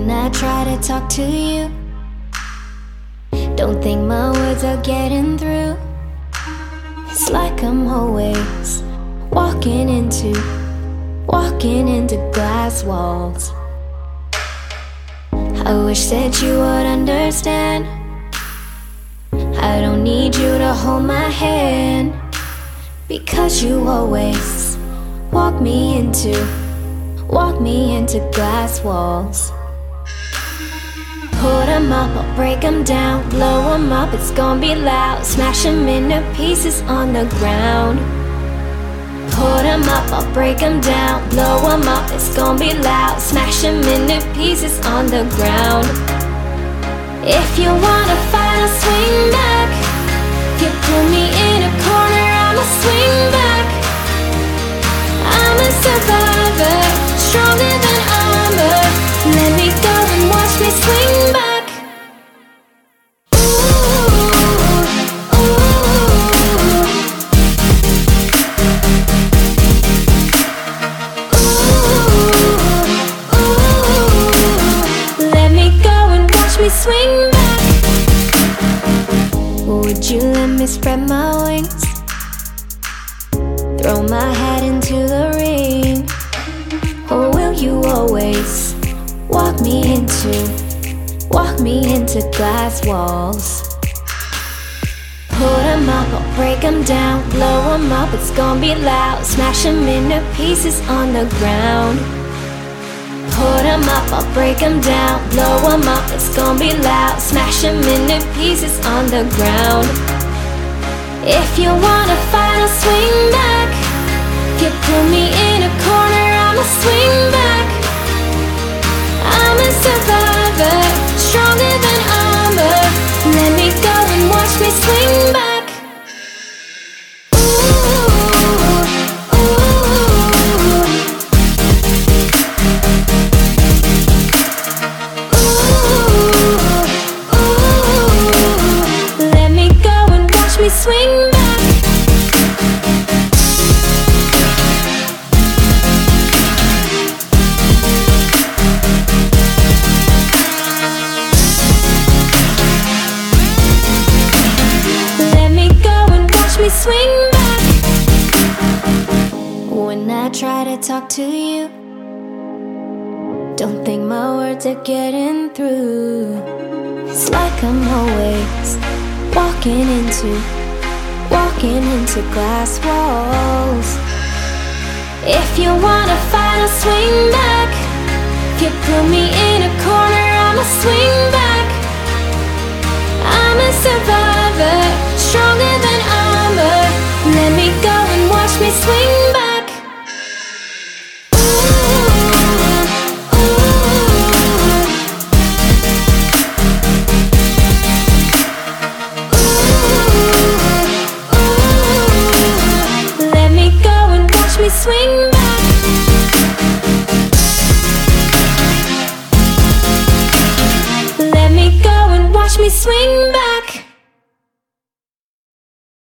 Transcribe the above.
When I try to talk to you, don't think my words are getting through. It's like I'm always walking into glass walls. I wish that you would understand. I don't need you to hold my hand, because you always walk me into glass walls. Put 'em up, I'll break 'em down, blow 'em up, it's gonna be loud, smash 'em into pieces on the ground. Put 'em up, I'll break 'em down, blow 'em up, it's gonna be loud, smash 'em into pieces on the ground. If you wanna fight, I'll swing back. If you put me in a corner, I'ma swing back. I'm a survivor, stronger than armor. Let me go and watch me swing back. Let me go and watch me swing back. Would you let me spread my wings? Throw my hat into the ring. Or will you always walk me into glass walls? Put 'em up, I'll break 'em down, blow 'em up, it's gonna be loud, smash 'em into pieces on the ground. Put 'em up, I'll break 'em down, blow 'em up, it's gonna be loud, smash 'em into pieces on the ground. If you wanna fight, I'll swing back. If you put me in a corner, I'ma swing back. I'm a survivor, stronger than armor. Let me go and watch me swing back. Let me go and watch me swing back. Swing back. When I try to talk to you, don't think my words are getting through. It's like I'm always walking into glass walls. If you wanna fight, I'll swing back. If you put me in a corner, I'ma swing back. I'm a survivor, stronger than armor. Let me go and watch me swing back. Let me go and watch me swing back.